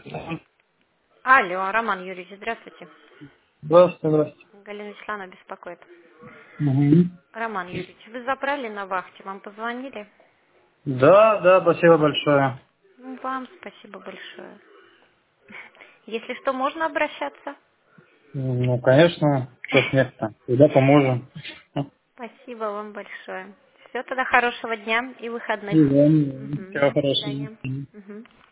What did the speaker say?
Алло, Роман Юрьевич, здравствуйте. Здравствуйте, здравствуйте. Галина Вячеславовна беспокоит. Мгм. Роман Юрьевич, вы забрали на вахте, вам позвонили? Да, да, спасибо большое. Ну, вам спасибо большое. Если что, можно обращаться? Ну, конечно, что ж нет-то. Всегда поможем. Спасибо вам большое. Все, тогда хорошего дня и выходных. И вам Мгм, всего до свидания. хорошего. Мгм.